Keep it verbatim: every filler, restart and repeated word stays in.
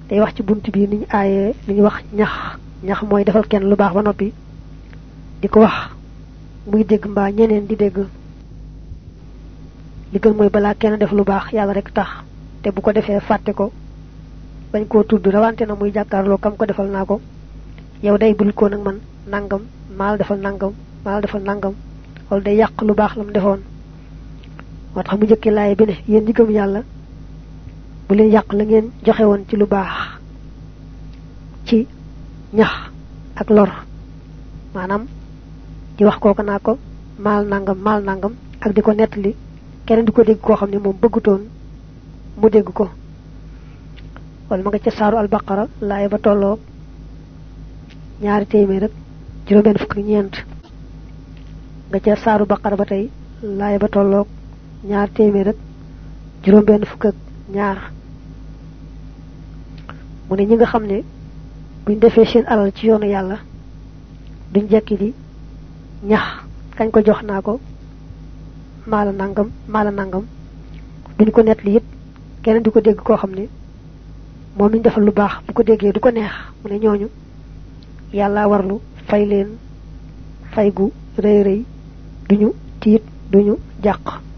day wax ci buntu bi niñ ayé li wax ñax ñax moy defal kenn lu baax ba nopi diko wax muy dégg mba ñeneen di dégg li gën moy bala kenn def lu baax yalla rek tax té bu ko défé faté ko bañ ko tuddu rawante na muy jakarlo kam ko defal nako yow day bul ko nak man nangam mal defal nangam mal defal nangam wol day yaq lu baax lam defoon motax mu jëkke laay bi ne yeen ñi gëm yalla bu leen yaq la ngeen joxe won ci lu baax ci ñax ak lor manam di wax koko nako mal nangam mal nangam ak diko netli keneen diko dégg ko xamni mom bëggutoon mu dégg ko wal ma nga ci saaru al baqara laay ba tollo ñaari téeméer rek juroom ben fukk ñent nga ci saaru baqara ba tay laay ba tollo ñaar téeméer rek juroom ben fukk ak ñaar mu ne ñi nga xamne buñ defé seen alal ci yoonu yalla duñ jekki di ñax kañ ko jox nako mala nangam mala nangam duñ ko net li yit keneen diko dégg ko xamne mom ñu defal lu baax bu ko déggé du ko neex mu ne ñooñu yalla warlu fay leen fay gu reey reey duñu tiit duñu jaq